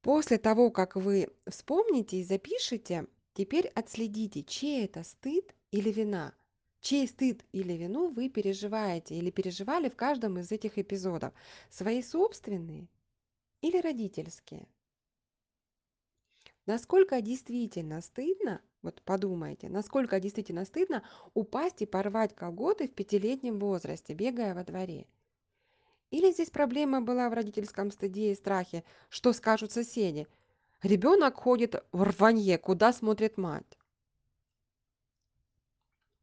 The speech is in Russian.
После того, как вы вспомните и запишите, теперь отследите, чей это стыд или вина. Чей стыд или вину вы переживаете или переживали в каждом из этих эпизодов. Свои собственные или родительские. Насколько действительно стыдно, вот подумайте, насколько действительно стыдно упасть и порвать колготы в пятилетнем возрасте, бегая во дворе. Или здесь проблема была в родительском стыде и страхе, что скажут соседи. Ребенок ходит в рванье, куда смотрит мать.